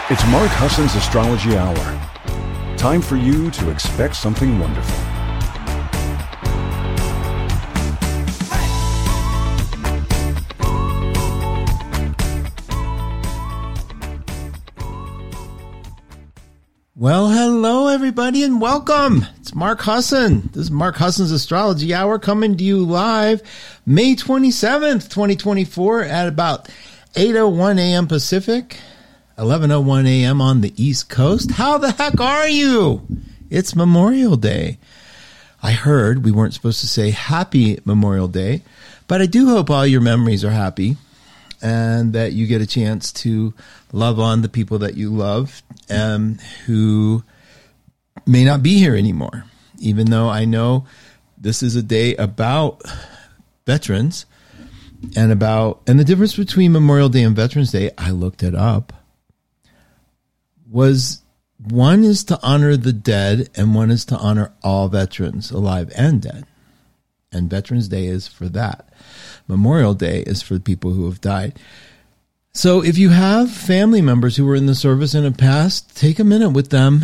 It's Mark Husson's Astrology Hour. Time for you to expect something wonderful. Well, hello, everybody, and welcome. It's Mark Husson. This is Mark Husson's Astrology Hour coming to you live May 27th, 2024 at about 8:01 a.m. Pacific, 11:01 a.m. on the East Coast. How the heck are you? It's Memorial Day. I heard we weren't supposed to say Happy Memorial Day, but I do hope all your memories are happy and that you get a chance to love on the people that you love who may not be here anymore, even though I know this is a day about veterans and the difference between Memorial Day and Veterans Day, I looked it up, was one is to honor the dead and one is to honor all veterans, alive and dead. And Veterans Day is for that. Memorial Day is for the people who have died. So if you have family members who were in the service and have passed, take a minute with them.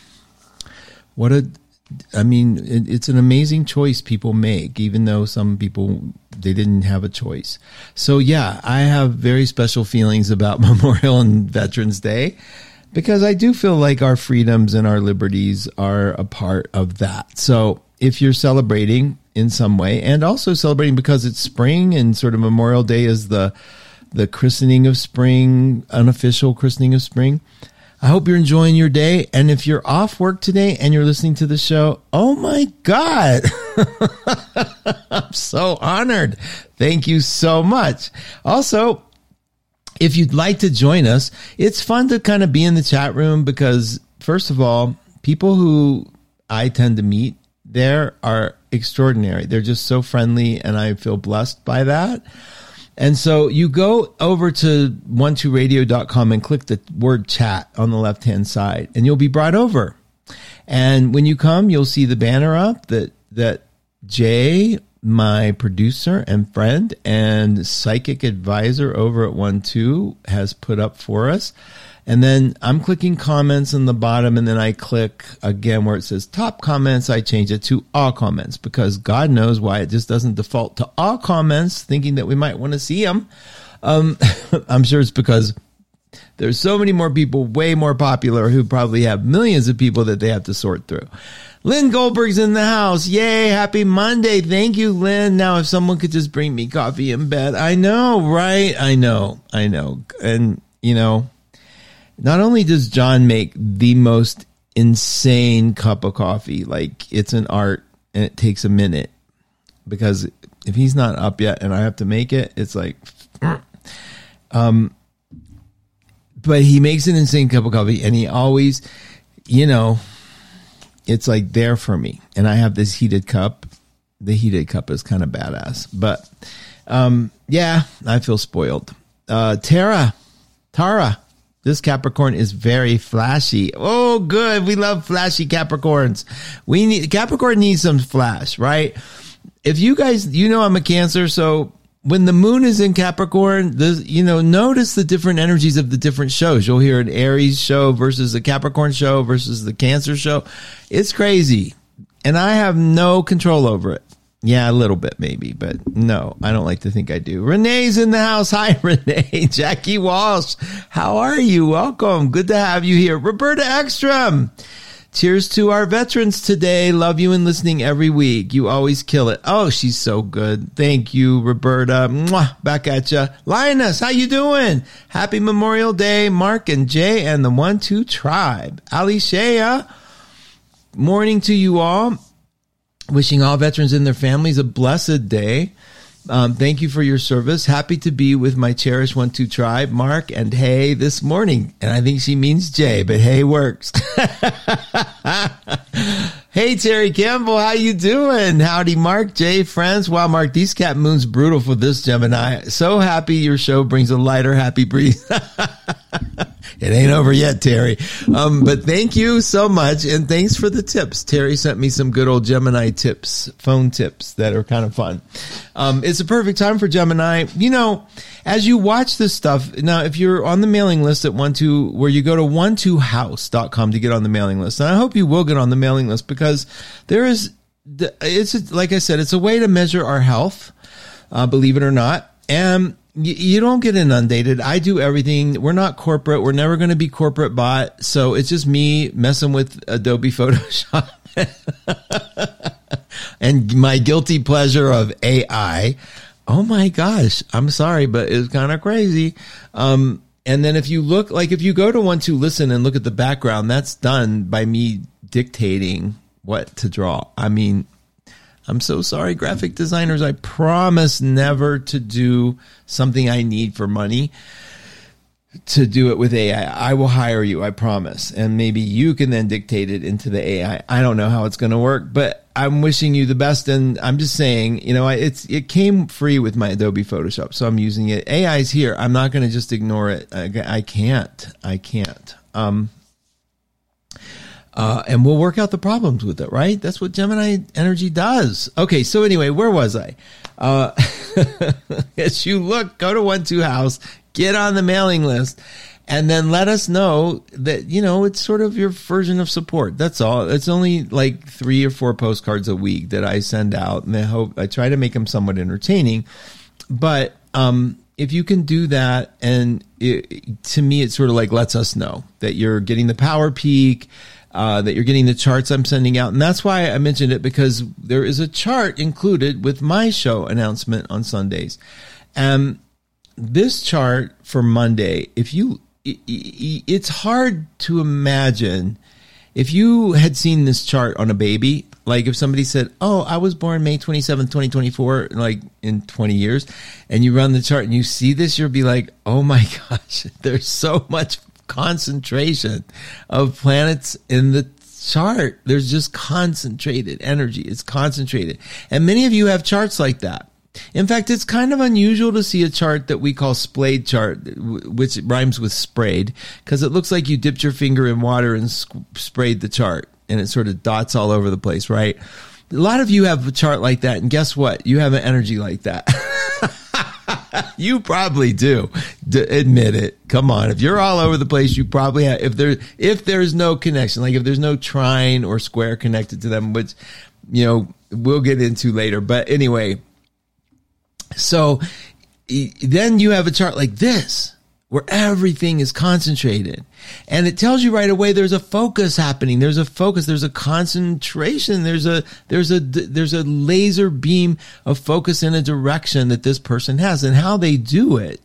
It's an amazing choice people make, even though some people, they didn't have a choice. So yeah, I have very special feelings about Memorial and Veterans Day because I do feel like our freedoms and our liberties are a part of that. So if you're celebrating in some way and also celebrating because it's spring and sort of Memorial Day is the christening of spring, unofficial christening of spring. I hope you're enjoying your day. And if you're off work today and you're listening to the show, oh my God, I'm so honored. Thank you so much. Also, if you'd like to join us, it's fun to kind of be in the chat room because, first of all, people who I tend to meet there are extraordinary. They're just so friendly, and I feel blessed by that. And so you go over to 12radio.com and click the word chat on the left-hand side, and you'll be brought over. And when you come, you'll see the banner up that Jay, my producer and friend and psychic advisor over at 12, has put up for us. And then I'm clicking comments in the bottom, and then I click again where it says top comments. I change it to all comments because God knows why it just doesn't default to all comments, thinking that we might want to see them. I'm sure it's because there's so many more people, way more popular, who probably have millions of people that they have to sort through. Lynn Goldberg's in the house. Yay. Happy Monday. Thank you, Lynn. Now, if someone could just bring me coffee in bed. I know, right? I know. And, you know, not only does John make the most insane cup of coffee, like it's an art and it takes a minute, because if he's not up yet and I have to make it, it's like, but he makes an insane cup of coffee and he always, you know, it's like there for me. And I have this heated cup. The heated cup is kind of badass, but, yeah, I feel spoiled. Tara, this Capricorn is very flashy. Oh, good. We love flashy Capricorns. Capricorn needs some flash, right? If you guys, you know, I'm a Cancer. So when the moon is in Capricorn, notice the different energies of the different shows. You'll hear an Aries show versus a Capricorn show versus the Cancer show. It's crazy. And I have no control over it. Yeah, a little bit maybe, but no, I don't like to think I do. Renee's in the house. Hi, Renee. Jackie Walsh. How are you? Welcome. Good to have you here. Roberta Ekstrom. Cheers to our veterans today. Love you and listening every week. You always kill it. Oh, she's so good. Thank you, Roberta. Mwah, back at ya. Lioness, how you doing? Happy Memorial Day, Mark and Jay and the 12 tribe. Ali Shea. Morning to you all. Wishing all veterans and their families a blessed day. Thank you for your service. Happy to be with my cherished 12 tribe, Mark and Hay, this morning. And I think she means Jay, but Hay works. Hey, Terry Campbell, how you doing? Howdy, Mark, Jay, friends. Wow, Mark, these Cap Moon's brutal for this Gemini. So happy your show brings a lighter, happy breeze. It ain't over yet, Terry. But thank you so much. And thanks for the tips. Terry sent me some good old Gemini tips, phone tips that are kind of fun. It's a perfect time for Gemini. You know, as you watch this stuff, now, if you're on the mailing list at where you go to 12house.com to get on the mailing list. And I hope you will get on the mailing list because like I said, it's a way to measure our health, believe it or not. And you don't get inundated. I do everything. We're not corporate. We're never going to be corporate bot. So it's just me messing with Adobe Photoshop and my guilty pleasure of AI. Oh my gosh. I'm sorry, but it's kind of crazy. And then if you go to 12Listen and look at the background, that's done by me dictating what to draw. I mean, I'm so sorry, graphic designers. I promise never to do something I need for money to do it with AI. I will hire you, I promise. And maybe you can then dictate it into the AI. I don't know how it's going to work, but I'm wishing you the best. And I'm just saying, you know, it came free with my Adobe Photoshop, so I'm using it. AI's here. I'm not going to just ignore it. I can't. And we'll work out the problems with it, right? That's what Gemini Energy does. Okay, so anyway, where was I? As you look, go to 12House, get on the mailing list, and then let us know that, you know, it's sort of your version of support. That's all. It's only like 3 or 4 postcards a week that I send out, and I try to make them somewhat entertaining. But if you can do that, and to me, it sort of like lets us know that you're getting the power peak, that you're getting the charts I'm sending out. And that's why I mentioned it, because there is a chart included with my show announcement on Sundays. And this chart for Monday, it's hard to imagine if you had seen this chart on a baby, like if somebody said, oh, I was born May 27th, 2024, like in 20 years, and you run the chart and you see this, you'll be like, oh my gosh, there's so much concentration of planets in the chart. There's just concentrated energy. It's concentrated. And many of you have charts like that. In fact, it's kind of unusual to see a chart that we call splayed chart, which rhymes with sprayed, because it looks like you dipped your finger in water and sprayed the chart, and it sort of dots all over the place, right? A lot of you have a chart like that, and guess what? You have an energy like that. You probably do. Admit it. Come on. If you're all over the place, you probably have. If there's no connection, like if there's no trine or square connected to them, which, you know, we'll get into later. But anyway, so then you have a chart like this, where everything is concentrated, and it tells you right away there's a focus happening. There's a focus. There's a concentration. There's a laser beam of focus in a direction that this person has, and how they do it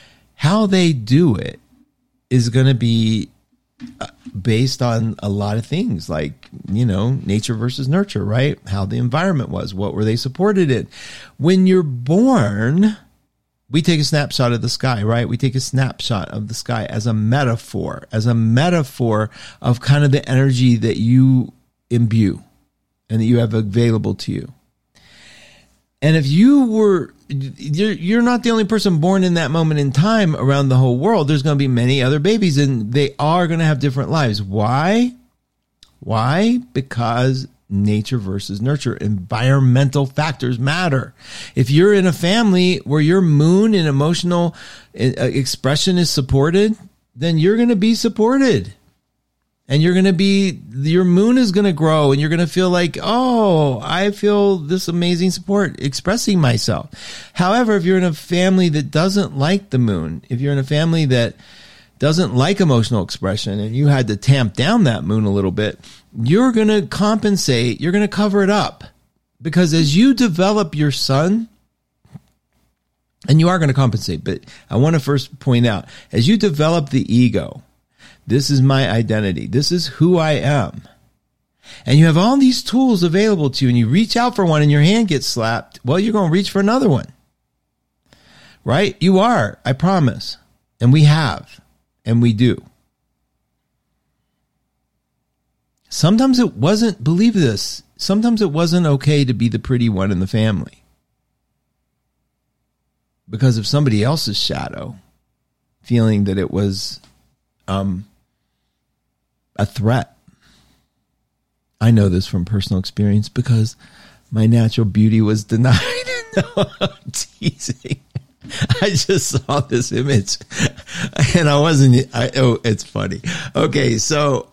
is going to be based on a lot of things, like, you know, nature versus nurture, right? How the environment was, what were they supported in? When you're born, we take a snapshot of the sky, right? We take a snapshot of the sky as a metaphor of kind of the energy that you imbue and that you have available to you. And if you're not the only person born in that moment in time around the whole world. There's going to be many other babies, and they are going to have different lives. Why? Because nature versus nurture. Environmental factors matter. If you're in a family where your moon and emotional expression is supported, then you're going to be supported. And your moon is going to grow, and you're going to feel like, oh, I feel this amazing support expressing myself. However, if you're in a family that doesn't like the moon, if you're in a family that doesn't like emotional expression, and you had to tamp down that moon a little bit, you're going to compensate. You're going to cover it up, because as you develop your son, and you are going to compensate, but I want to first point out, as you develop the ego, this is my identity, this is who I am, and you have all these tools available to you, and you reach out for one and your hand gets slapped, well, you're going to reach for another one, right? You are, I promise. And we have, and we do. Sometimes it wasn't, believe this, sometimes it wasn't okay to be the pretty one in the family because of somebody else's shadow, feeling that it was a threat. I know this from personal experience because my natural beauty was denied. No, I'm teasing. I just saw this image and it's funny. Okay. So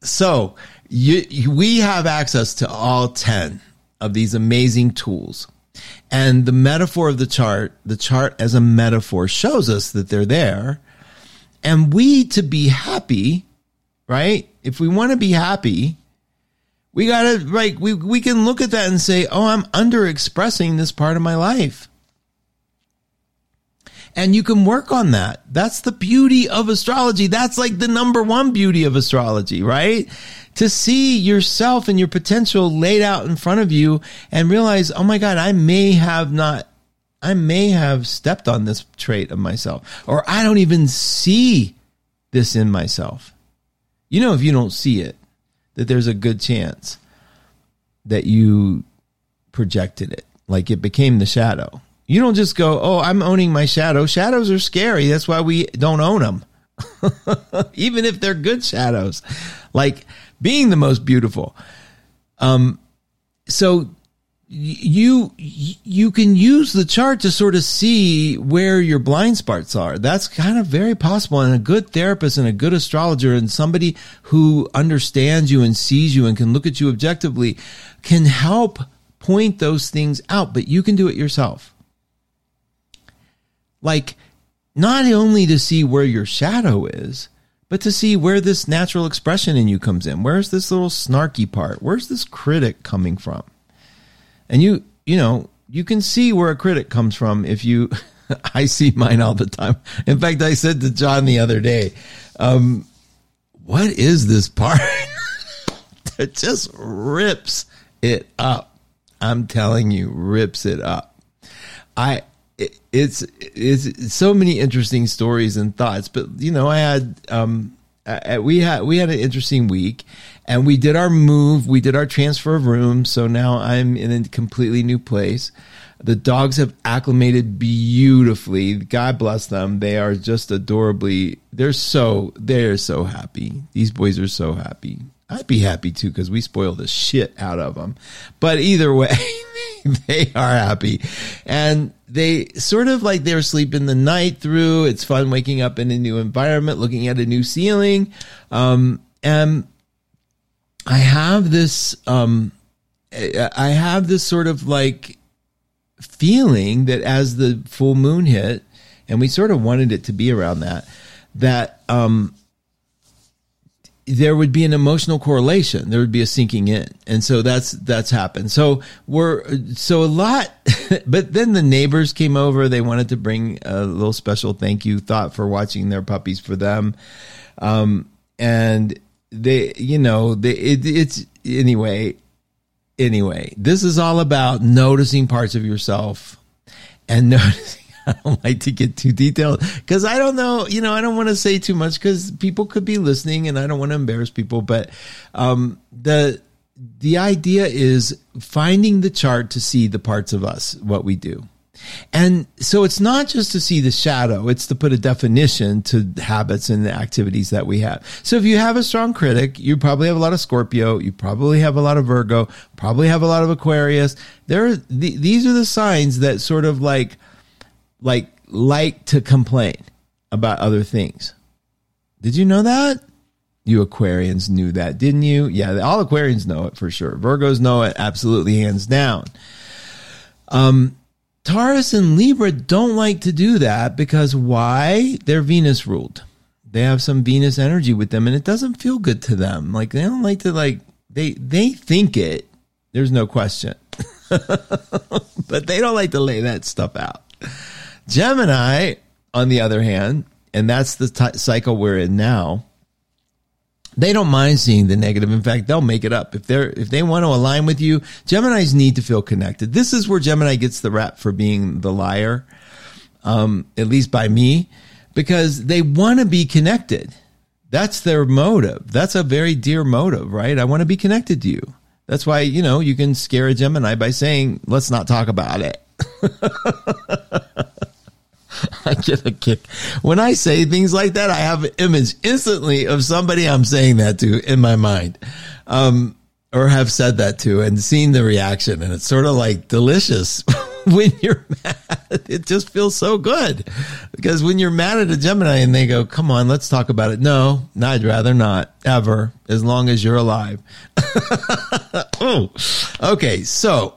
we have access to all 10 of these amazing tools. And the metaphor of the chart as a metaphor shows us that they're there. And to be happy, right? If we want to be happy, we gotta, we can look at that and say, oh, I'm under expressing this part of my life. And you can work on that. That's the beauty of astrology. That's like the number one beauty of astrology, right? To see yourself and your potential laid out in front of you and realize, oh my God, I may have stepped on this trait of myself, or I don't even see this in myself. If you don't see it, that there's a good chance that you projected it, like it became the shadow. You don't just go, oh, I'm owning my shadow. Shadows are scary. That's why we don't own them. Even if they're good shadows, like being the most beautiful. So you can use the chart to sort of see where your blind spots are. That's kind of very possible. And a good therapist and a good astrologer and somebody who understands you and sees you and can look at you objectively can help point those things out, but you can do it yourself. Like, not only to see where your shadow is, but to see where this natural expression in you comes in. Where's this little snarky part? Where's this critic coming from? And you can see where a critic comes from if you, I see mine all the time. In fact, I said to John the other day, what is this part that just rips it up? I'm telling you, rips it up. It's so many interesting stories and thoughts, but I had we had an interesting week, and we did our move, we did our transfer of rooms, so now I'm in a completely new place. The dogs have acclimated beautifully. God bless them. They are just adorably. They're so happy. These boys are so happy. I'd be happy too, because we spoil the shit out of them. But either way, they are happy. And they sort of like they're sleeping the night through. It's fun waking up in a new environment, looking at a new ceiling. And I have this sort of like feeling that as the full moon hit, and we sort of wanted it to be around that there would be an emotional correlation. There would be a sinking in. And so that's happened. So a lot, but then the neighbors came over. They wanted to bring a little special thank you thought for watching their puppies for them. And it's anyway, this is all about noticing parts of yourself and noticing. I don't like to get too detailed because I don't know, I don't want to say too much because people could be listening and I don't want to embarrass people. But the idea is finding the chart to see the parts of us, what we do. And so it's not just to see the shadow, it's to put a definition to habits and the activities that we have. So if you have a strong critic, you probably have a lot of Scorpio, you probably have a lot of Virgo, probably have a lot of Aquarius. These are the signs that sort of like to complain about other things. Did you know that? You Aquarians knew that, didn't you? Yeah, all Aquarians know it for sure. Virgos know it absolutely, hands down. Taurus and Libra don't like to do that because why? They're Venus ruled. They have some Venus energy with them and it doesn't feel good to them. Like they don't like to they think it. There's no question. But they don't like to lay that stuff out. Gemini, on the other hand, and that's the cycle we're in now, they don't mind seeing the negative. In fact, they'll make it up. If they want to align with you, Geminis need to feel connected. This is where Gemini gets the rap for being the liar, at least by me, because they want to be connected. That's their motive. That's a very dear motive, right? I want to be connected to you. That's why, you can scare a Gemini by saying, let's not talk about it. I get a kick. When I say things like that, I have an image instantly of somebody I'm saying that to in my mind. Or have said that to and seen the reaction. And it's sort of like delicious when you're mad. It just feels so good. Because when you're mad at a Gemini and they go, come on, let's talk about it. No, I'd rather not, ever, as long as you're alive. Oh, okay. So,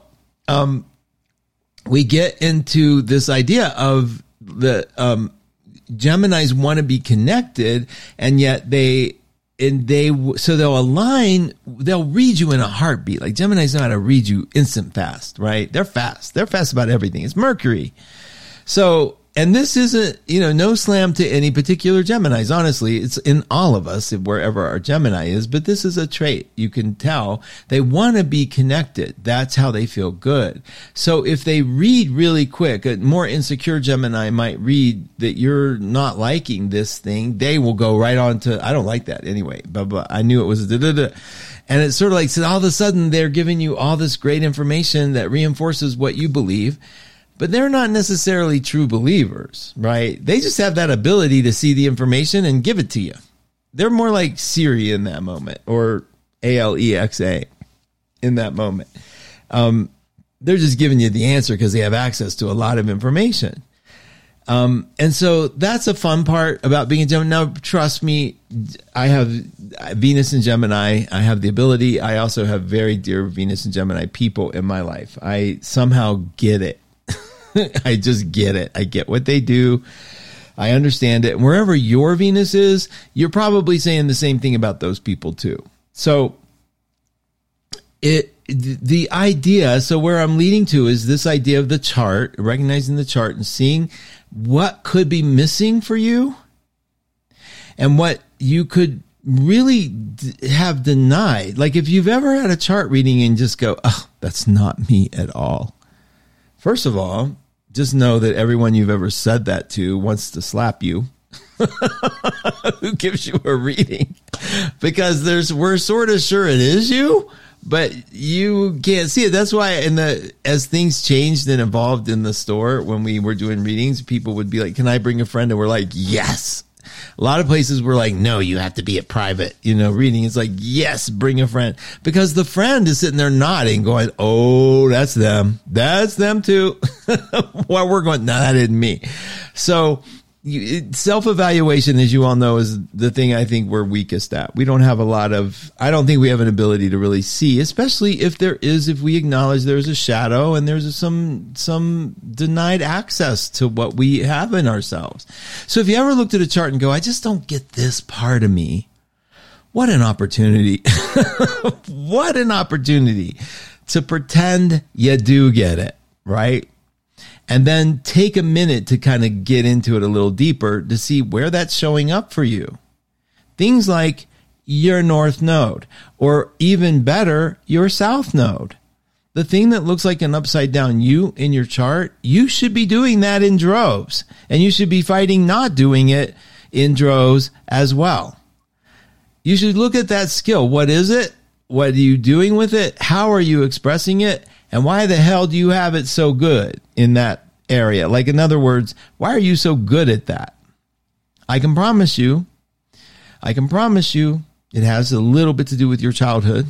we get into this idea of the, Geminis want to be connected, and yet so they'll align, they'll read you in a heartbeat. Like Geminis know how to read you instant fast, right? They're fast. They're fast about everything. It's Mercury. So, and this isn't, no slam to any particular Geminis. Honestly, it's in all of us, wherever our Gemini is, but this is a trait. You can tell they want to be connected. That's how they feel good. So if they read really quick, a more insecure Gemini might read that you're not liking this thing. They will go right on to, I don't like that anyway, blah, blah. I knew it was da-da-da. And it's sort of like, so all of a sudden they're giving you all this great information that reinforces what you believe. But they're not necessarily true believers, right? They just have that ability to see the information and give it to you. They're more like Siri in that moment, or Alexa in that moment. They're just giving you the answer because they have access to a lot of information. And so that's a fun part about being a Gemini. Now, trust me, I have Venus in Gemini. I have the ability. I also have very dear Venus and Gemini people in my life. I somehow get it. I just get it. I get what they do. I understand it. And wherever your Venus is, you're probably saying the same thing about those people too. So the idea, so where I'm leading to is this idea of the chart, recognizing the chart and seeing what could be missing for you and what you could really have denied. Like if you've ever had a chart reading and just go, oh, that's not me at all. First of all, just know that everyone you've ever said that to wants to slap you. Who gives you a reading? Because we're sort of sure it is you, but you can't see it. That's why as things changed and evolved in the store, when we were doing readings, people would be like, can I bring a friend? And we're like, yes. A lot of places were like, no, you have to be a private, reading. It's like, yes, bring a friend. Because the friend is sitting there nodding, going, oh, that's them. That's them too. While we're going, no, that isn't me. So self-evaluation, as you all know, is the thing I think we're weakest at. We don't have I don't think we have an ability to really see, especially if we acknowledge there's a shadow and there's some denied access to what we have in ourselves. So if you ever looked at a chart and go, I just don't get this part of me, what an opportunity. What an opportunity to pretend you do get it, right? And then take a minute to kind of get into it a little deeper to see where that's showing up for you. Things like your north node, or even better, your south node. The thing that looks like an upside down U in your chart, you should be doing that in droves. And you should be fighting not doing it in droves as well. You should look at that skill. What is it? What are you doing with it? How are you expressing it? And why the hell do you have it so good in that area? Like, in other words, why are you so good at that? I can promise you, it has a little bit to do with your childhood.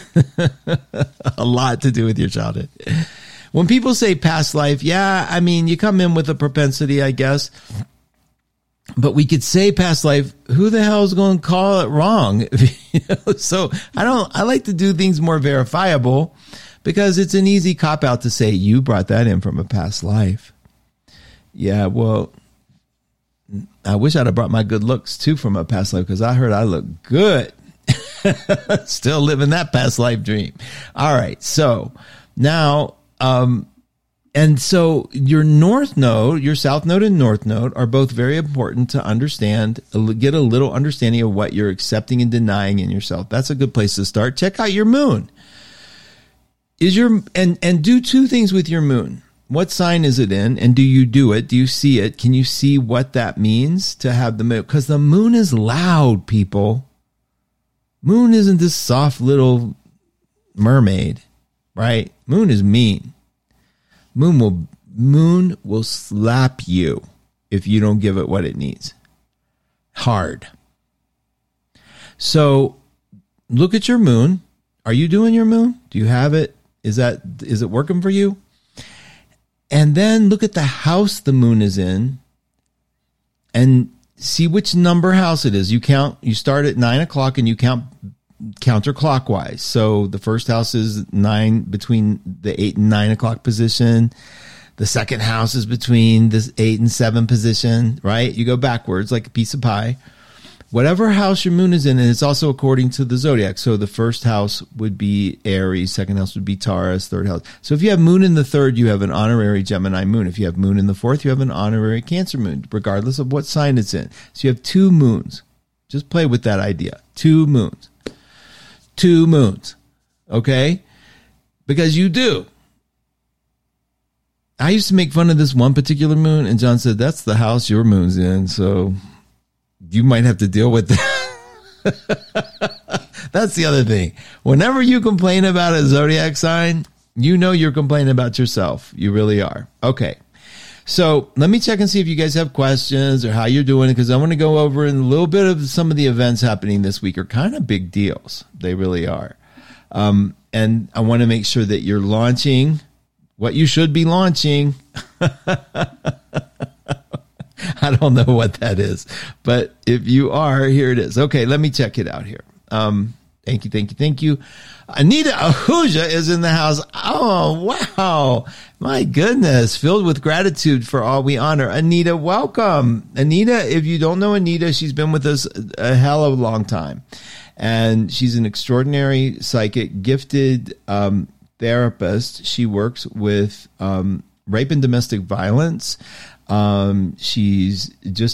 A lot to do with your childhood. When people say past life, yeah, I mean, you come in with a propensity, I guess. But we could say past life, who the hell is going to call it wrong? So I like to do things more verifiable, because it's an easy cop-out to say, you brought that in from a past life. Yeah, well, I wish I'd have brought my good looks, too, from a past life, because I heard I look good. Still living that past life dream. All right, so now, and so your north node, your south node and north node are both very important to understand, get a little understanding of what you're accepting and denying in yourself. That's a good place to start. Check out your moon. And do two things with your moon. What sign is it in? And do you do it? Do you see it? Can you see what that means to have the moon? Because the moon is loud, people. Moon isn't this soft little mermaid, right? Moon is mean. Moon will slap you if you don't give it what it needs. Hard. So look at your moon. Are you doing your moon? Do you have it? Is it working for you? And then look at the house the moon is in and see which number house it is. You start at 9 o'clock and you count counterclockwise. So the first house is 9, between the 8 and 9 o'clock position. The second house is between this 8 and 7 position, right? You go backwards like a piece of pie. Whatever house your moon is in, and it's also according to the zodiac. So the first house would be Aries, second house would be Taurus, third house. So if you have moon in the third, you have an honorary Gemini moon. If you have moon in the fourth, you have an honorary Cancer moon, regardless of what sign it's in. So you have 2 moons. Just play with that idea. 2 moons. 2 moons. Okay? Because you do. I used to make fun of this one particular moon, and John said, that's the house your moon's in, so you might have to deal with that. That's the other thing. Whenever you complain about a zodiac sign, you know you're complaining about yourself. You really are. Okay. So let me check and see if you guys have questions or how you're doing it, because I want to go over in a little bit of some of the events happening this week are kind of big deals. They really are. And I want to make sure that you're launching what you should be launching. I don't know what that is, but if you are, here it is. Okay, let me check it out here. Thank you. Anita Ahuja is in the house. Oh, wow. My goodness. Filled with gratitude for all we honor. Anita, welcome. Anita, if you don't know Anita, she's been with us a hell of a long time. And she's an extraordinary psychic, gifted therapist. She works with rape and domestic violence. She's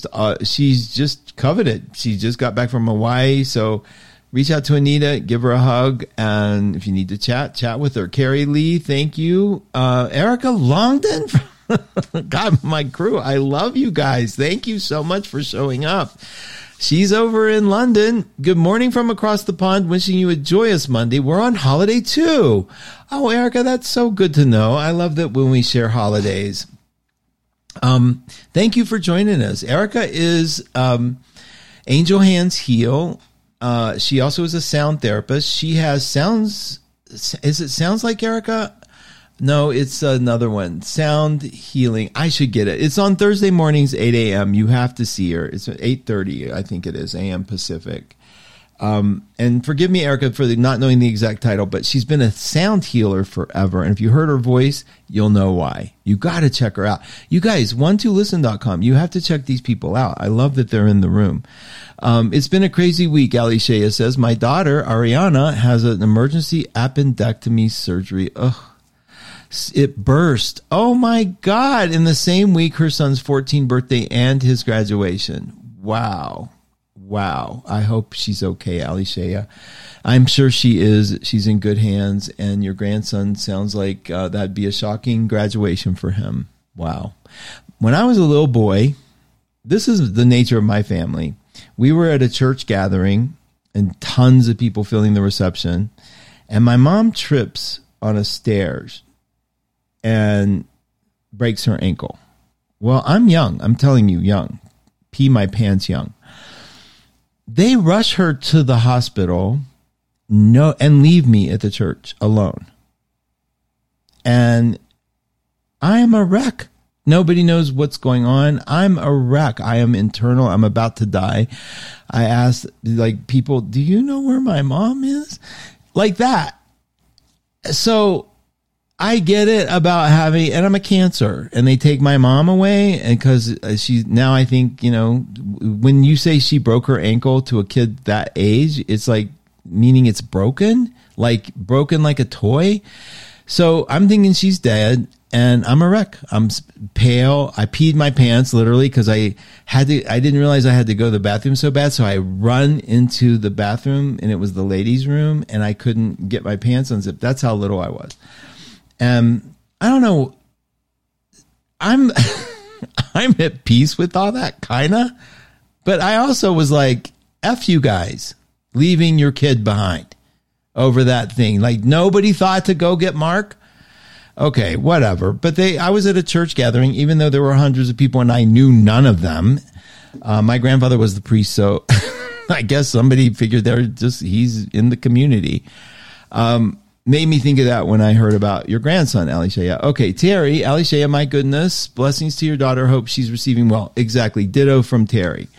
just coveted. She just got back from Hawaii. So reach out to Anita, give her a hug. And if you need to chat with her. Carrie Lee, thank you. Erica Longden, God, my crew. I love you guys. Thank you so much for showing up. She's over in London. Good morning from across the pond. Wishing you a joyous Monday. We're on holiday too. Oh, Erica, that's so good to know. I love that when we share holidays. Thank you for joining us. Erica is Angel Hands Heal. She also is a sound therapist. She has sounds. Is it Sounds Like Erica? No, it's another one. Sound Healing. I should get it. It's on Thursday mornings, 8 a.m. You have to see her. It's 8:30, I think it is, a.m. Pacific. And forgive me, Erica, for not knowing the exact title, but she's been a sound healer forever. And if you heard her voice, you'll know why. You got to check her out. You guys, 12listen.com. You have to check these people out. I love that they're in the room. It's been a crazy week, Ali Shea says. My daughter, Ariana, has an emergency appendectomy surgery. Ugh. It burst. Oh my God. In the same week, her son's 14th birthday and his graduation. Wow. I hope she's okay, Ali Shea. I'm sure she is. She's in good hands. And your grandson sounds like that'd be a shocking graduation for him. Wow. When I was a little boy, this is the nature of my family. We were at a church gathering and tons of people filling the reception. And my mom trips on a stairs and breaks her ankle. Well, I'm young. I'm telling you, young. Pee my pants young. They rush her to the hospital and leave me at the church alone. And I am a wreck. Nobody knows what's going on. I'm a wreck. I am internal. I'm about to die. I asked people, do you know where my mom is? Like that. So I get it about and I'm a Cancer, and they take my mom away, and because now I think, when you say she broke her ankle to a kid that age, it's like meaning it's broken like a toy. So I'm thinking she's dead, and I'm a wreck. I'm pale. I peed my pants literally because I didn't realize I had to go to the bathroom so bad. So I run into the bathroom, and it was the ladies' room, and I couldn't get my pants unzipped. That's how little I was. I don't know. I'm at peace with all that, kinda. But I also was like, F you guys, leaving your kid behind over that thing. Like, nobody thought to go get Mark. Okay, whatever. But I was at a church gathering, even though there were hundreds of people and I knew none of them. My grandfather was the priest, so I guess somebody figured he's in the community. Made me think of that when I heard about your grandson, Alishaya. Okay, Terry, Alishaya, my goodness, blessings to your daughter. Hope she's receiving well. Exactly, ditto from Terry.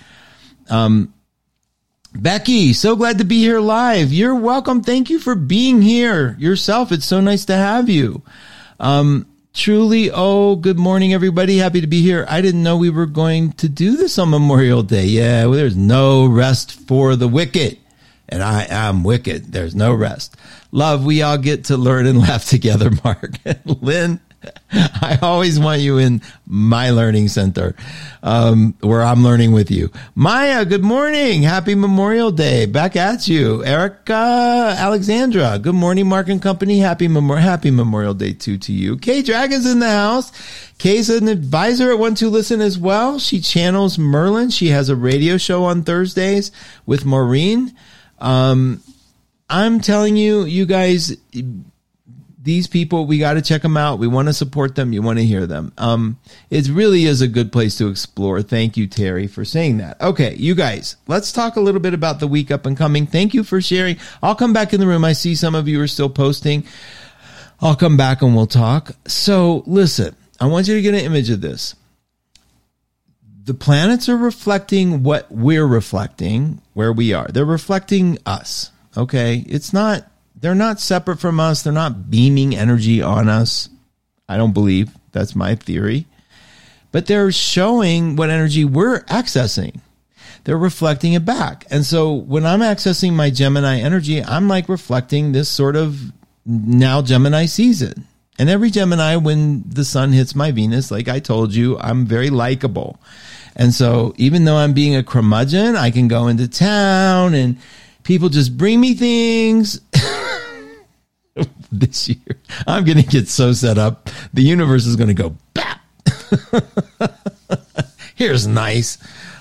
Becky, so glad to be here live. You're welcome. Thank you for being here yourself. It's so nice to have you. Truly, good morning, everybody. Happy to be here. I didn't know we were going to do this on Memorial Day. Yeah, well, there's no rest for the wicked. And I am wicked. There's no rest. Love, we all get to learn and laugh together, Mark. Lynn, I always want you in my learning center, where I'm learning with you. Maya, good morning. Happy Memorial Day. Back at you. Erica Alexandra, good morning, Mark and Company. Happy Memorial Day too to you. Kay Dragon's in the house. Kay's an advisor at 1-2 Listen as well. She channels Merlin. She has a radio show on Thursdays with Maureen. I'm telling you, you guys, these people, we got to check them out. We want to support them. You want to hear them. It really is a good place to explore. Thank you, Terry, for saying that. Okay, you guys, let's talk a little bit about the week up and coming. Thank you for sharing. I'll come back in the room. I see some of you are still posting. I'll come back and we'll talk. So listen, I want you to get an image of this. The planets are reflecting what we're reflecting, where we are. They're reflecting us. Okay. They're not separate from us. They're not beaming energy on us. I don't believe. That's my theory. But they're showing what energy we're accessing. They're reflecting it back. And so when I'm accessing my Gemini energy, I'm like reflecting this sort of now Gemini season. And every Gemini, when the sun hits my Venus, like I told you, I'm very likable. And so even though I'm being a curmudgeon, I can go into town and people just bring me things. This year, I'm going to get so set up. The universe is going to go, bap. Here's nice.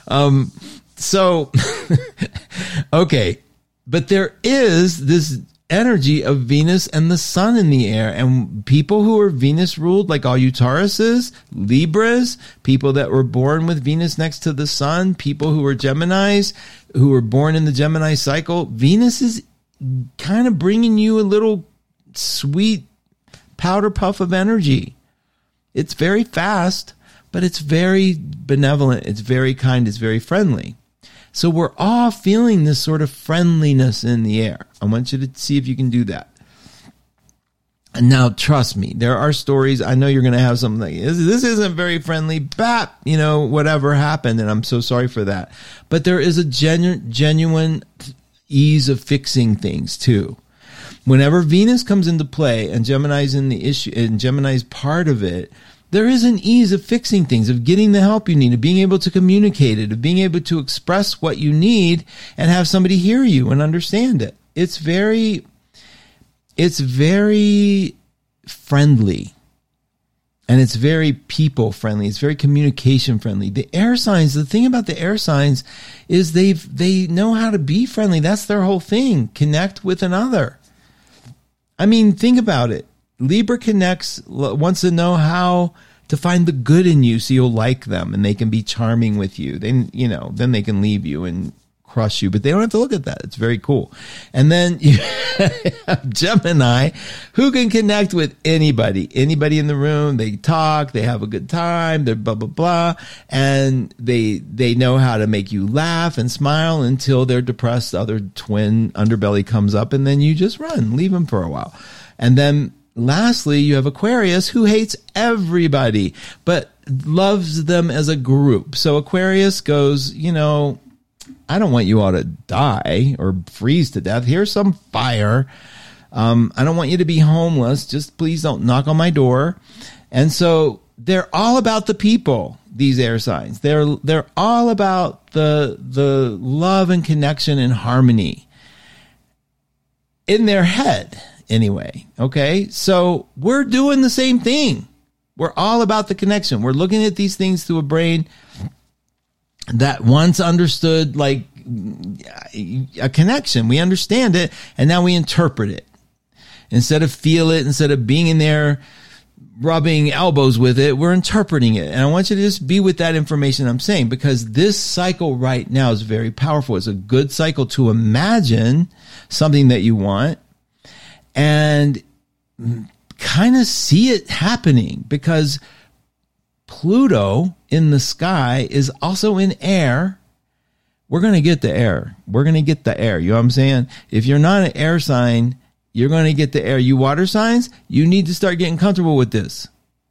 Okay. But there is this energy of Venus and the sun in the air, and people who are Venus ruled, like all you Tauruses, Libras, people that were born with Venus next to the sun, people who are Geminis, who were born in the Gemini cycle, Venus is kind of bringing you a little sweet powder puff of energy. It's very fast, but it's very benevolent. It's very kind. It's very friendly. So we're all feeling this sort of friendliness in the air. I want you to see if you can do that. And now, trust me, there are stories. I know you're going to have something like, this isn't very friendly. Bap, whatever happened. And I'm so sorry for that. But there is a genuine ease of fixing things too. Whenever Venus comes into play and Gemini's in the issue, and Gemini's part of it, there is an ease of fixing things, of getting the help you need, of being able to communicate it, of being able to express what you need and have somebody hear you and understand it. It's very friendly, and it's very people friendly. It's very communication friendly. The air signs, the thing about the air signs is they know how to be friendly. That's their whole thing. Connect with another. I mean, think about it. Libra wants to know how to find the good in you so you'll like them and they can be charming with you. Then they can leave you and crush you, but they don't have to look at that. It's very cool. And then you have Gemini, who can connect with anybody in the room. They talk, they have a good time, they're blah, blah, blah. And they know how to make you laugh and smile until their depressed other twin underbelly comes up, and then you just run, leave them for a while. And then lastly, you have Aquarius, who hates everybody, but loves them as a group. So Aquarius goes, I don't want you all to die or freeze to death. Here's some fire. I don't want you to be homeless. Just please don't knock on my door. And so they're all about the people, these air signs. They're all about the love and connection and harmony in their head. Anyway, okay, so we're doing the same thing. We're all about the connection. We're looking at these things through a brain that once understood like a connection. We understand it, and now we interpret it. Instead of feel it, instead of being in there rubbing elbows with it. We're interpreting it. And I want you to just be with that information I'm saying, because this cycle right now is very powerful. It's a good cycle to imagine something that you want and kind of see it happening, because Pluto in the sky is also in air. We're going to get the air. We're going to get the air. You know what I'm saying? If you're not an air sign, you're going to get the air. You water signs, you need to start getting comfortable with this.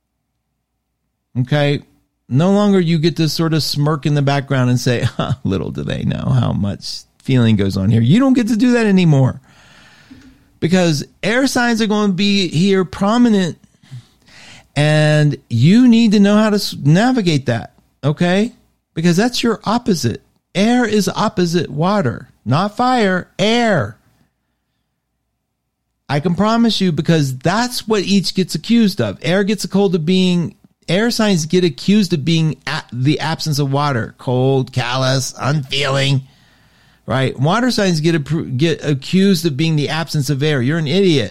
Okay? No longer you get to sort of smirk in the background and say, little do they know how much feeling goes on here. You don't get to do that anymore, because air signs are going to be here prominent, and you need to know how to navigate that. Okay? Because that's your opposite. Air is opposite water, not fire, air. I can promise you, because that's what each gets accused of. Air signs get accused of being the absence of water, cold, callous, unfeeling, right? Water signs get accused of being the absence of air. You're an idiot.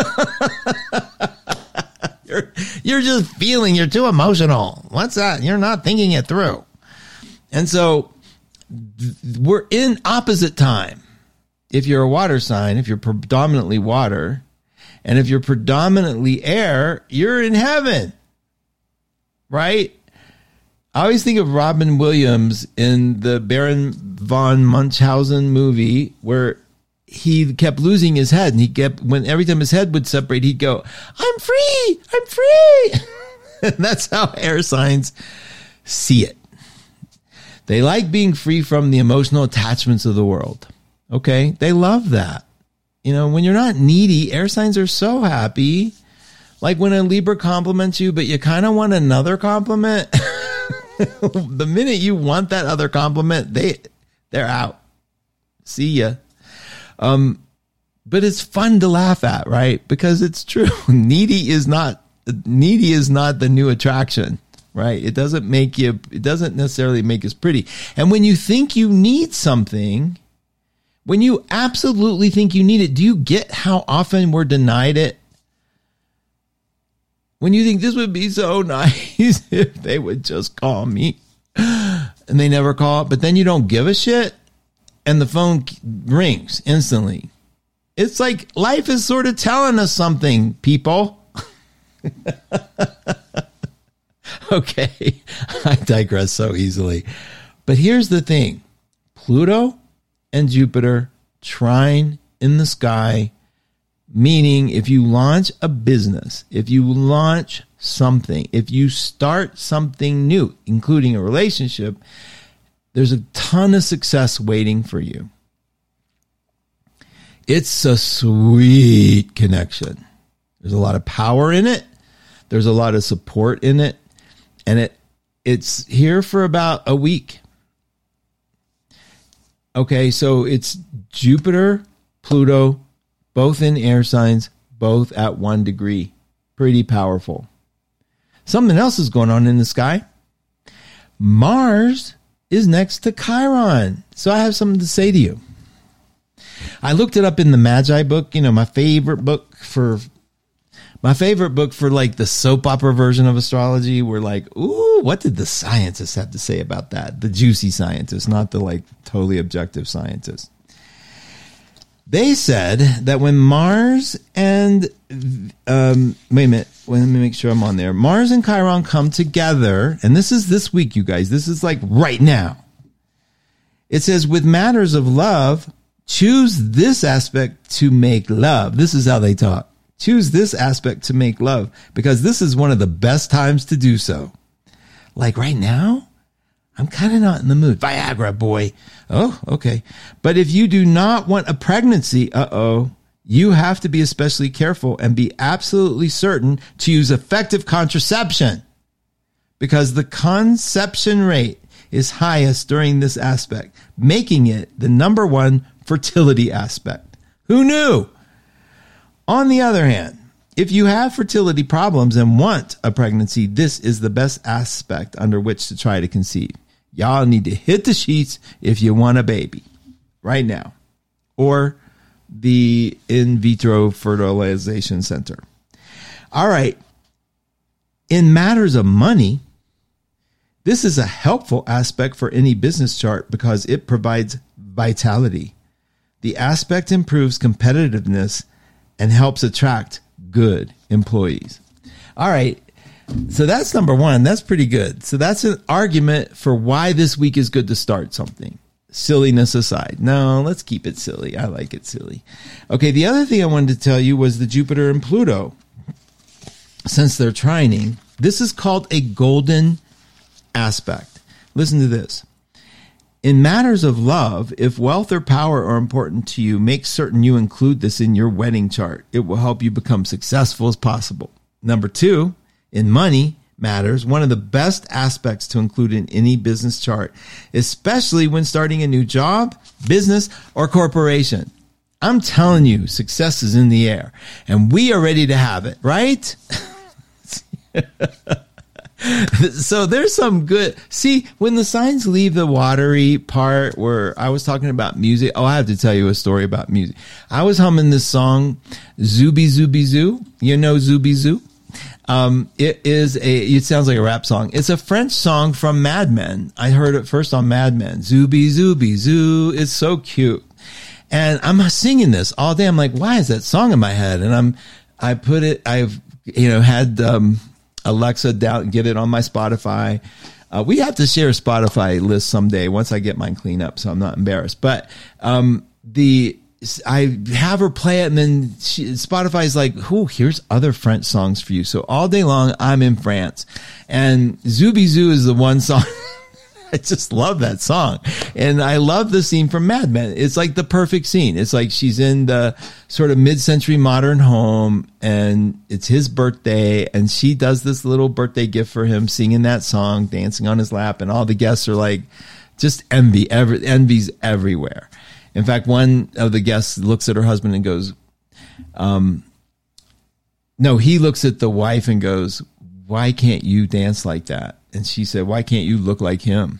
You're just feeling, you're too emotional. What's that? You're not thinking it through. And so we're in opposite time. If you're a water sign, if you're predominantly water, and if you're predominantly air, you're in heaven, right? I always think of Robin Williams in the Baron von Munchausen movie, where he kept losing his head, and every time his head would separate, he'd go, "I'm free, I'm free." And that's how air signs see it. They like being free from the emotional attachments of the world. Okay, they love that. You know, when you're not needy, air signs are so happy. Like when a Libra compliments you, but you kind of want another compliment. The minute you want that other compliment, they're out. See ya. But it's fun to laugh at, right? Because it's true. Needy is not the new attraction, right? It doesn't necessarily make us pretty. And when you think you need something, when you absolutely think you need it, do you get how often we're denied it? When you think this would be so nice if they would just call me, and they never call, but then you don't give a shit and the phone rings instantly. It's like life is sort of telling us something, people. Okay, I digress so easily. But here's the thing. Pluto and Jupiter trine in the sky, meaning if you launch a business, if you launch something, if you start something new, including a relationship, there's a ton of success waiting for you. It's a sweet connection. There's a lot of power in it. There's a lot of support in it. And it's here for about a week. Okay, so it's Jupiter, Pluto, both in air signs, both at 1 degree. Pretty powerful. Something else is going on in the sky. Mars is next to Chiron. So I have something to say to you. I looked it up in the Magi book, my favorite book for like the soap opera version of astrology. We're like, ooh, what did the scientists have to say about that? The juicy scientists, not the like totally objective scientists. They said that when Mars and, wait a minute, let me make sure I'm on there. Mars and Chiron come together, and this is this week, you guys. This is like right now. It says, with matters of love, choose this aspect to make love. This is how they talk. Choose this aspect to make love, because this is one of the best times to do so. Like right now, I'm kind of not in the mood. Viagra, boy. Oh, okay. But if you do not want a pregnancy, you have to be especially careful and be absolutely certain to use effective contraception, because the conception rate is highest during this aspect, making it the number one fertility aspect. Who knew? On the other hand, if you have fertility problems and want a pregnancy, this is the best aspect under which to try to conceive. Y'all need to hit the sheets if you want a baby right now, or the in vitro fertilization center. All right. In matters of money, this is a helpful aspect for any business chart because it provides vitality. The aspect improves competitiveness and helps attract good employees. All right. So that's number one. That's pretty good. So that's an argument for why this week is good to start something. Silliness aside. No, let's keep it silly. I like it silly. Okay. The other thing I wanted to tell you was the Jupiter and Pluto. Since they're trining, this is called a golden aspect. Listen to this. In matters of love, if wealth or power are important to you, make certain you include this in your wedding chart. It will help you become successful as possible. Number two, in money matters, one of the best aspects to include in any business chart, especially when starting a new job, business, or corporation. I'm telling you, success is in the air, and we are ready to have it, right? So there's some good. See, when the signs leave the watery part where I was talking about music. Oh, I have to tell you a story about music. I was humming this song, Zooby Zooby Zoo. You know Zooby Zoo? It sounds like a rap song. It's a French song from Mad Men. I heard it first on Mad Men. Zooby Zooby Zoo. It's so cute. And I'm singing this all day. I'm like, why is that song in my head? And I've had, Alexa down, get it on my Spotify. We have to share a Spotify list someday once I get mine cleaned up, so I'm not embarrassed. But I have her play it, and then Spotify's like, "Oh, here's other French songs for you." So all day long, I'm in France, and Zooby Zoo is the one song. I just love that song. And I love the scene from Mad Men. It's like the perfect scene. It's like she's in the sort of mid-century modern home and it's his birthday and she does this little birthday gift for him, singing that song, dancing on his lap. And all the guests are like, just envy's everywhere. In fact, one of the guests looks at her husband and goes, no, he looks at the wife and goes, "Why can't you dance like that?" And she said, "Why can't you look like him?"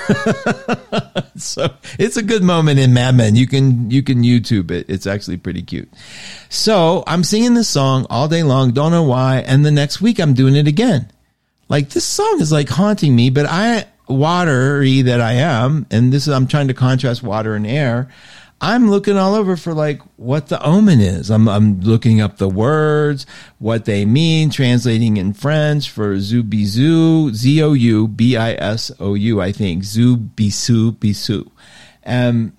So it's a good moment in Mad Men. You can YouTube it. It's actually pretty cute. So I'm singing this song all day long. Don't know why. And the next week I'm doing it again. Like this song is like haunting me, but watery that I am. And I'm trying to contrast water and air. I'm looking all over for like what the omen is. I'm looking up the words, what they mean, translating in French for Zoubisou, Zoubisou, I think. Zoubisou. And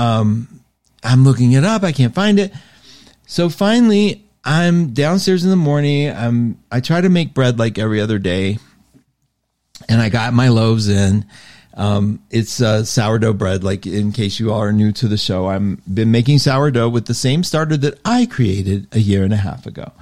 I'm looking it up. I can't find it. So finally, I'm downstairs in the morning. I try to make bread like every other day. And I got my loaves in. It's sourdough bread. Like in case you all are new to the show, I've been making sourdough with the same starter that I created a year and a half ago.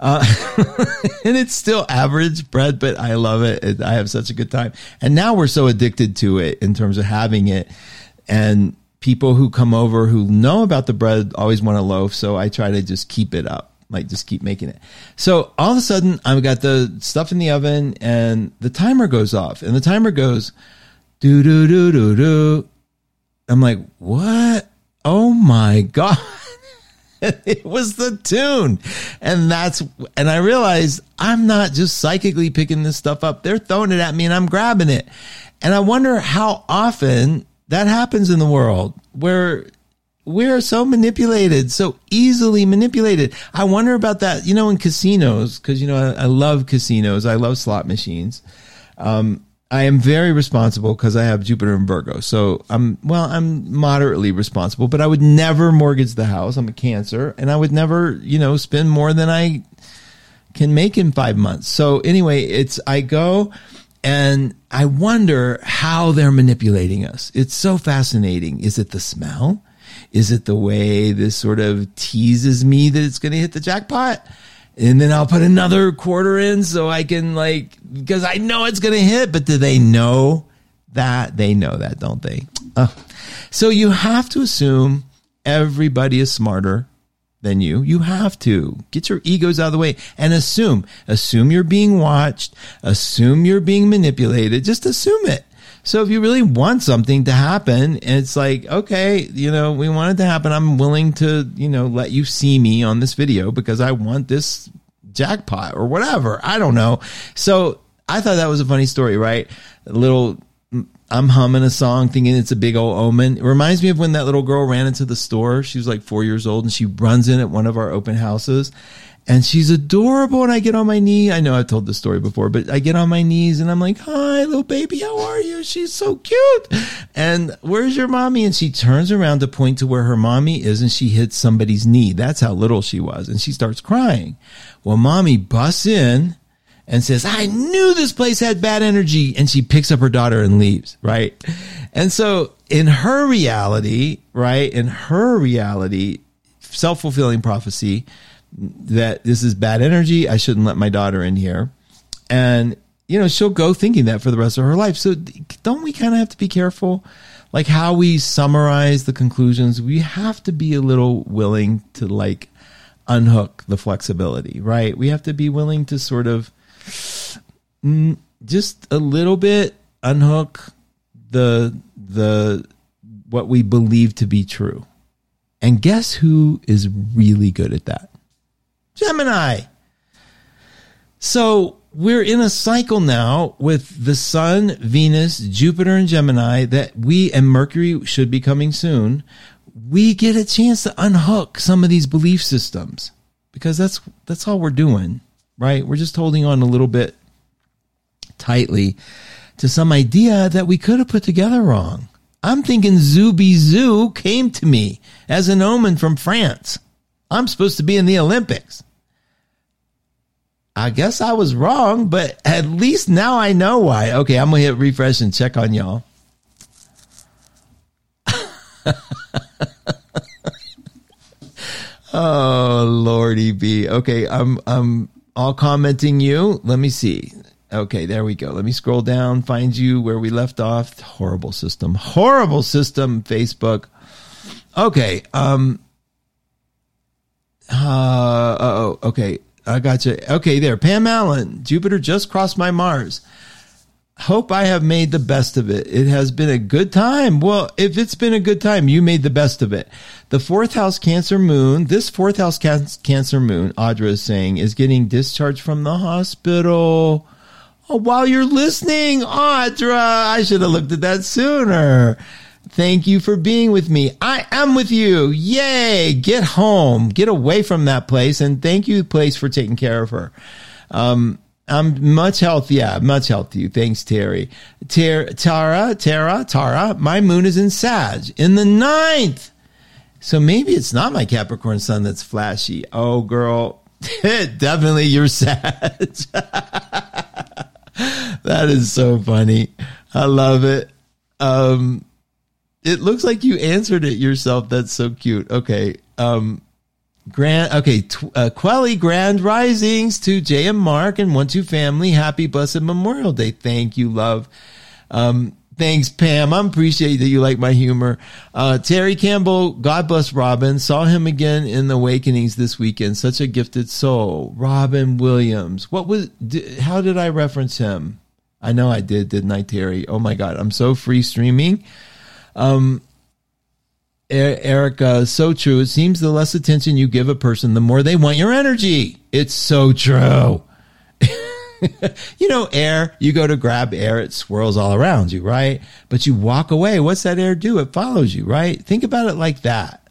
And it's still average bread, but I love it. I have such a good time. And now we're so addicted to it in terms of having it. And people who come over who know about the bread always want a loaf. So I try to just keep it up. Like just keep making it. So all of a sudden I've got the stuff in the oven and the timer goes off and the timer goes, do, do, do, do, do. I'm like, what? Oh my God. It was the tune. And I realized I'm not just psychically picking this stuff up. They're throwing it at me and I'm grabbing it. And I wonder how often that happens in the world where we're so manipulated, so easily manipulated. I wonder about that, in casinos, because, I love casinos. I love slot machines. I am very responsible because I have Jupiter in Virgo. So I'm moderately responsible, but I would never mortgage the house. I'm a Cancer, and I would never, spend more than I can make in 5 months. So anyway, I go and I wonder how they're manipulating us. It's so fascinating. Is it the smell? Is it the way this sort of teases me that it's going to hit the jackpot? And then I'll put another quarter in so I can because I know it's going to hit, but do they know that? They know that, don't they? So you have to assume everybody is smarter than you. You have to get your egos out of the way and assume you're being watched, assume you're being manipulated, just assume it. So if you really want something to happen, it's like, okay, we want it to happen. I'm willing to, let you see me on this video because I want this jackpot or whatever. I don't know. So I thought that was a funny story, right? I'm humming a song thinking it's a big old omen. It reminds me of when that little girl ran into the store. She was like 4 years old and she runs in at one of our open houses and she's adorable. And I get on my knee. I know I've told this story before, but I get on my knees and I'm like, hi, little baby. How are you? She's so cute. And where's your mommy? And she turns around to point to where her mommy is and she hits somebody's knee. That's how little she was. And she starts crying. Well, mommy busts in and says, I knew this place had bad energy. And she picks up her daughter and leaves, right? And so in her reality, self-fulfilling prophecy that this is bad energy, I shouldn't let my daughter in here. And, she'll go thinking that for the rest of her life. So don't we kind of have to be careful? Like how we summarize the conclusions, we have to be a little willing to unhook the flexibility, right? We have to be willing to sort of just a little bit unhook the what we believe to be true. And guess who is really good at that? Gemini. So we're in a cycle now with the Sun, Venus, Jupiter, and Gemini that we and Mercury should be coming soon. We get a chance to unhook some of these belief systems because that's all we're doing. Right? We're just holding on a little bit tightly to some idea that we could have put together wrong. I'm thinking Zooby Zoo came to me as an omen from France. I'm supposed to be in the Olympics. I guess I was wrong, but at least now I know why. Okay, I'm going to hit refresh and check on y'all. Oh, Lordy B. Okay, I'm all commenting you. Let me see. Okay, there we go. Let me scroll down, find you where we left off. Horrible system, Facebook. Okay. Okay. I got you. Okay, there. Pam Allen. Jupiter just crossed my Mars. Hope I have made the best of it. It has been a good time. Well, if it's been a good time, you made the best of it. The fourth house Cancer moon, this fourth house Cancer moon, Audra is saying, is getting discharged from the hospital. Oh, while you're listening, Audra, I should have looked at that sooner. Thank you for being with me. I am with you. Yay. Get home. Get away from that place. And thank you, place, for taking care of her. I'm much healthy. Yeah, much healthy. Thanks, Terry. Tara, my moon is in Sag in the 9th. So maybe it's not my Capricorn sun that's flashy. Oh, girl. Definitely your Sag. That is so funny. I love it. It looks like you answered it yourself. That's so cute. Okay. Quelly, grand risings to J.M. Mark and 1-2 family. Happy blessed Memorial Day. Thank you, love. Thanks, Pam. I appreciate that you like my humor. Terry Campbell, God bless Robin. Saw him again in the Awakenings this weekend. Such a gifted soul. Robin Williams. How did I reference him? I know I did, didn't I, Terry? Oh my God. I'm so free streaming. Erica, so true. It seems the less attention you give a person, the more they want your energy. It's so true. Air, you go to grab air, it swirls all around you, right? But you walk away. What's that air do? It follows you, right? Think about it like that.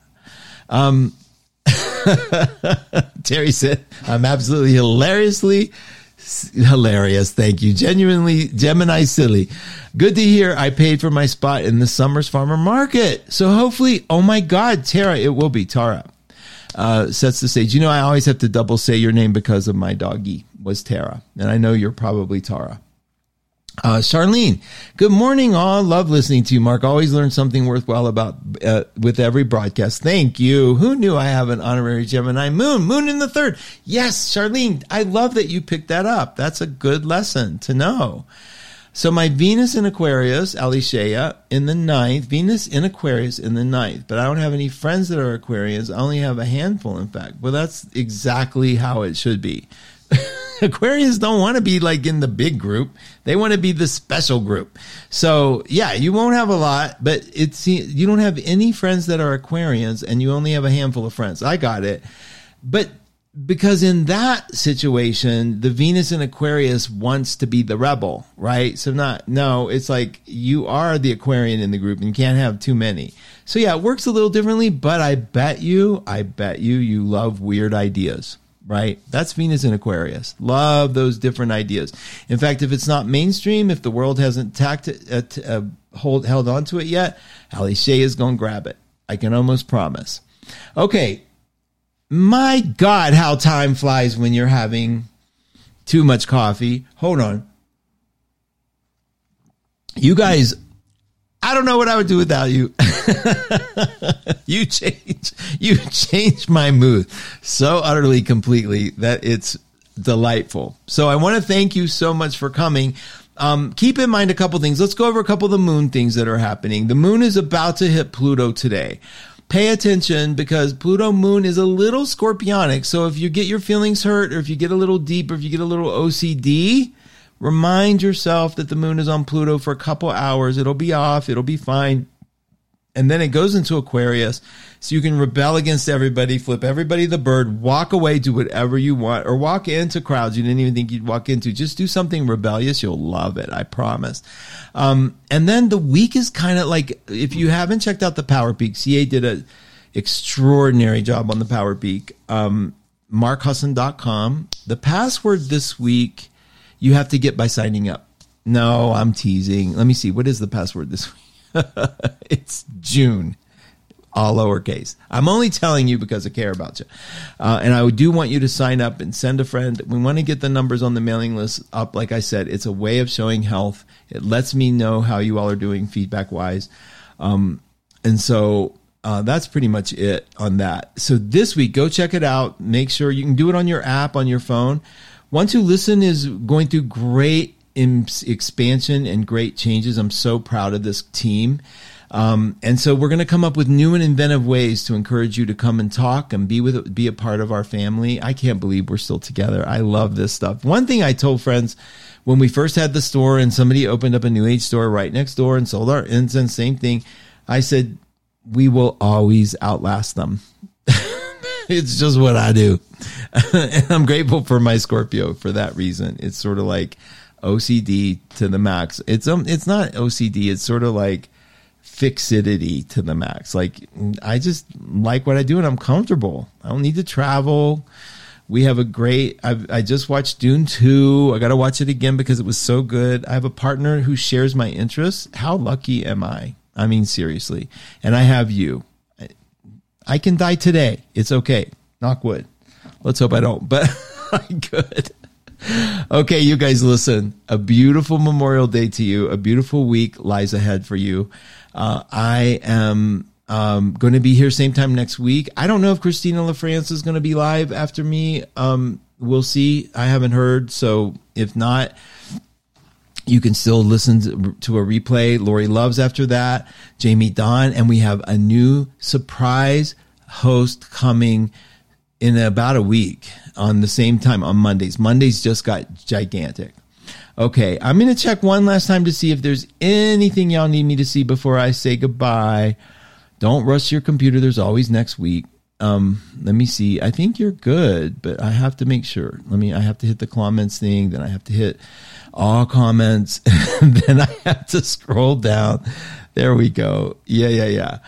Terry said, I'm absolutely hilarious. Thank you. Genuinely Gemini silly. Good to hear. I paid for my spot in the Summers Farmer Market. So hopefully, oh my God, Tara, it will be Tara. Sets the stage. I always have to double say your name because of my doggy was Tara. And I know you're probably Tara. Charlene, good morning, all. Love listening to you, Mark. Always learn something worthwhile about with every broadcast. Thank you. Who knew I have an honorary Gemini moon in the 3rd? Yes, Charlene, I love that you picked that up. That's a good lesson to know. So my Venus in Aquarius, Alicia, in the 9th. Venus in Aquarius in the 9th. But I don't have any friends that are Aquarians. I only have a handful, in fact. Well, that's exactly how it should be. Aquarians don't want to be like in the big group. They want to be the special group. So yeah, you won't have a lot, but you don't have any friends that are Aquarians and you only have a handful of friends. I got it. But because in that situation, the Venus in Aquarius wants to be the rebel, right? So it's like you are the Aquarian in the group and you can't have too many. So yeah, it works a little differently, but I bet you love weird ideas, right? That's Venus in Aquarius. Love those different ideas. In fact, if it's not mainstream, if the world hasn't held on to it yet, Ali Shea is going to grab it. I can almost promise. Okay. My God, how time flies when you're having too much coffee. Hold on. You guys, I don't know what I would do without you. You change my mood so utterly, completely that it's delightful. So I want to thank you so much for coming. Keep in mind a couple things. Let's go over a couple of the moon things that are happening. The moon is about to hit Pluto today. Pay attention because Pluto moon is a little scorpionic. So if you get your feelings hurt or if you get a little deep or if you get a little OCD, remind yourself that the moon is on Pluto for a couple hours. It'll be off. It'll be fine. And then it goes into Aquarius. So you can rebel against everybody, flip everybody the bird, walk away, do whatever you want, or walk into crowds you didn't even think you'd walk into. Just do something rebellious. You'll love it. I promise. And then the week is kind of like, if you haven't checked out the Power Peak, CA did an extraordinary job on the Power Peak. MarkHusson.com. The password this week, you have to get by signing up. No, I'm teasing. Let me see. What is the password this week? It's June, all lowercase. I'm only telling you because I care about you. And I do want you to sign up and send a friend. We want to get the numbers on the mailing list up. Like I said, it's a way of showing health. It lets me know how you all are doing feedback wise. And so that's pretty much it on that. So this week, go check it out. Make sure you can do it on your app, on your phone. One to Listen is going through great expansion and great changes. I'm so proud of this team. And so we're going to come up with new and inventive ways to encourage you to come and talk and be a part of our family. I can't believe we're still together. I love this stuff. One thing I told friends when we first had the store and somebody opened up a New Age store right next door and sold our incense, same thing. I said, we will always outlast them. It's just what I do. And I'm grateful for my Scorpio for that reason. It's sort of like OCD to the max. It's not OCD. It's sort of like fixity to the max. Like I just like what I do and I'm comfortable. I don't need to travel. We have I just watched Dune 2. I got to watch it again because it was so good. I have a partner who shares my interests. How lucky am I? I mean, seriously. And I have you. I can die today. It's okay. Knock wood. Let's hope I don't, but I could. Okay, you guys, listen. A beautiful Memorial Day to you. A beautiful week lies ahead for you. I am going to be here same time next week. I don't know if Christina LaFrance is going to be live after me. We'll see. I haven't heard. So if not, you can still listen to a replay. Lori Love's after that. Jamie Don. And we have a new surprise host coming in about a week on the same time on Mondays. Mondays just got gigantic. Okay, I'm going to check one last time to see if there's anything y'all need me to see before I say goodbye. Don't rush your computer. There's always next week. Let me see. I think you're good, but I have to make sure. I have to hit the comments thing. Then I have to hit all comments. And then I have to scroll down. There we go. Yeah.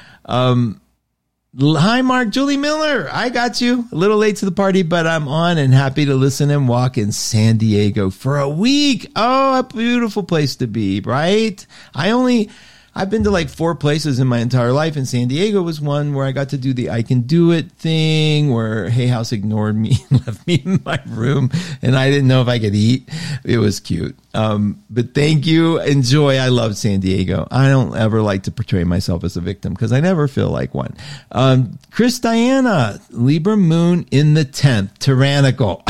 Hi, Mark. Julie Miller. I got you. A little late to the party, but I'm on and happy to listen and walk in San Diego for a week. Oh, a beautiful place to be, right? I've been to like 4 places in my entire life, and San Diego was one where I got to do the I Can Do It thing, where Hay House ignored me and left me in my room, and I didn't know if I could eat. It was cute. But thank you. Enjoy. I love San Diego. I don't ever like to portray myself as a victim because I never feel like one. Chris Diana, Libra moon in the 10th, tyrannical.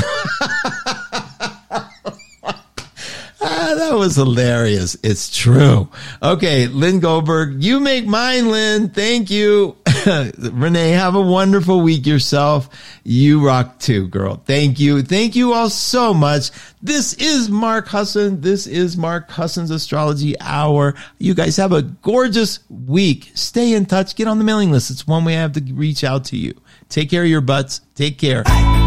That was hilarious. It's true. Okay, Lynn Goldberg, you make mine, Lynn. Thank you. Renee, have a wonderful week yourself. You rock too, girl. Thank you. Thank you all so much. This is Mark Husson. This is Mark Husson's Astrology Hour. You guys have a gorgeous week. Stay in touch. Get on the mailing list. It's one way I have to reach out to you. Take care of your butts. Take care.